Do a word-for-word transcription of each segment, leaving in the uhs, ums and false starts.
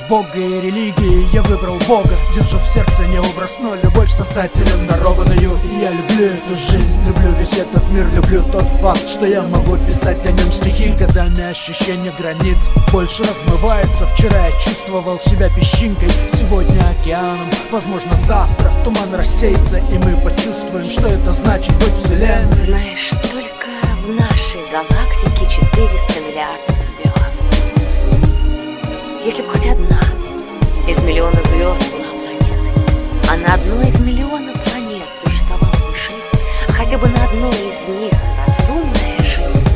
в Бога и религии, я выбрал Бога. Держу в сердце не образ, но любовь создателем дарованную. Я люблю эту жизнь, люблю весь этот мир, люблю тот факт, что я могу писать о нем стихи. С годами ощущение границ больше размывается. Вчера я чувствовал себя песчинкой, сегодня океаном. Возможно, завтра туман рассеется, и мы почувствуем, что это значит быть вселенной. Знаешь, только в нашей галактике четыреста миллиардов звезд. Если бы хоть одна из миллиона звезд была планетой, а на одной из миллиона планет существовала бы жизнь, а хотя бы на одной из них разумная жизнь,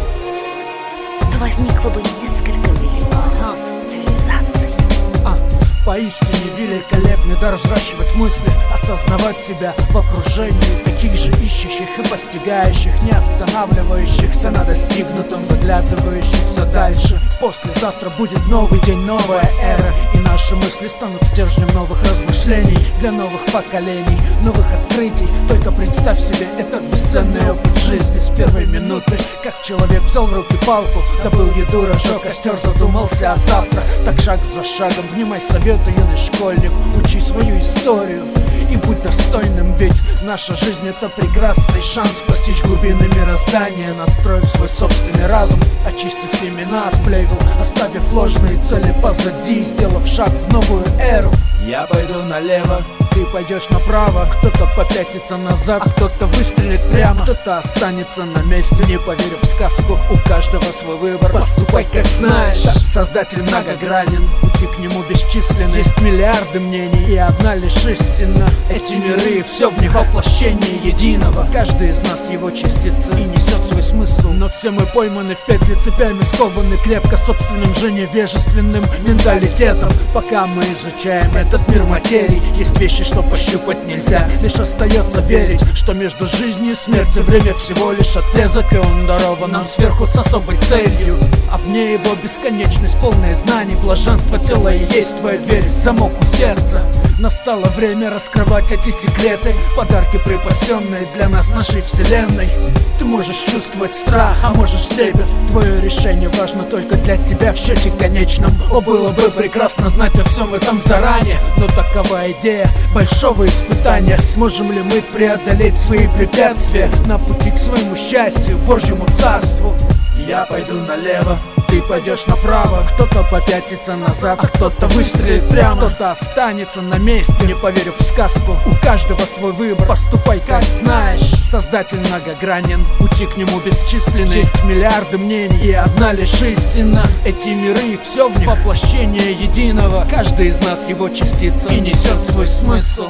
то возникло бы несколько миллионов цивилизаций. А, поистине великолепный дар взращивать мысли, осознавать себя в окружении таких же ищущих и постигающих, не останавливающихся на достигнутом, заглядывающих все дальше. Послезавтра будет новый день, новая эра, и наши мысли станут стержнем новых размышлений для новых поколений, новых открытий. Только представь себе этот бесценный опыт жизни с первой минуты, как человек взял в руки палку, добыл еду, разжег костер, задумался о завтра. Так шаг за шагом внимай совету, юный школьник, учи свою историю и будь достойным, ведь наша жизнь — это прекрасный шанс постичь глубины мироздания, настроив свой собственный разум, очистив семена от плевел, оставив ложные цели позади, сделав шаг в новую эру. Я пойду налево, ты пойдешь направо, кто-то попятится назад, а кто-то выстрелит прямо, кто-то останется на месте. Не поверю в сказку, у каждого свой выбор, поступай как знаешь. Создатель многогранен, пути к нему бесчисленны, есть миллиарды мнений и одна лишь истина. Эти миры, все в них воплощение единого, каждый из нас его частица и несет свой смысл. Но все мы пойманы в петли, цепями скованы крепко собственным же невежественным менталитетом. Пока мы изучаем этот мир материи, есть вещи, что пощупать нельзя. Лишь остается верить, что между жизнью и смертью время всего лишь отрезок, и он дарован нам сверху с особой целью. А вне его бесконечность, полное знаний, блаженство тела и есть твоя дверь, замок у сердца. Настало время раскрывать эти секреты, подарки, припасенные для нас нашей вселенной. Ты можешь чувствовать страх, а можешь трепет. Твое решение важно только для тебя в счете конечном. О, было бы прекрасно знать о всем этом заранее, но такова идея большого испытания. Сможем ли мы преодолеть свои препятствия на пути к своему счастью, Божьему царству? Я пойду налево, ты пойдешь направо, кто-то попятится назад, а кто-то выстрелит прямо, кто-то останется на месте. Не поверю в сказку, у каждого свой выбор, поступай как знаешь. Создатель многогранен, пути к нему бесчисленны, есть миллиарды мнений и одна лишь истина. Эти миры, все в них воплощение единого, каждый из нас его частица и несет свой смысл.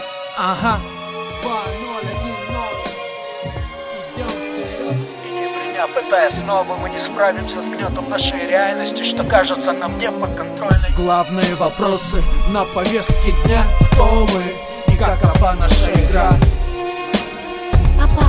Ага. Пытаясь снова, мы не справимся с гнетом нашей реальности, что кажется нам неподконтрольной. Главные вопросы на повестке дня: кто мы и какова наша игра? Папа,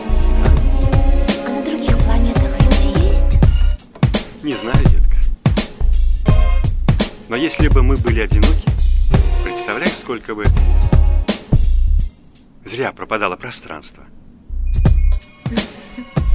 а на других планетах люди есть? Не знаю, детка. Но если бы мы были одиноки, представляешь, сколько бы зря пропадало пространство.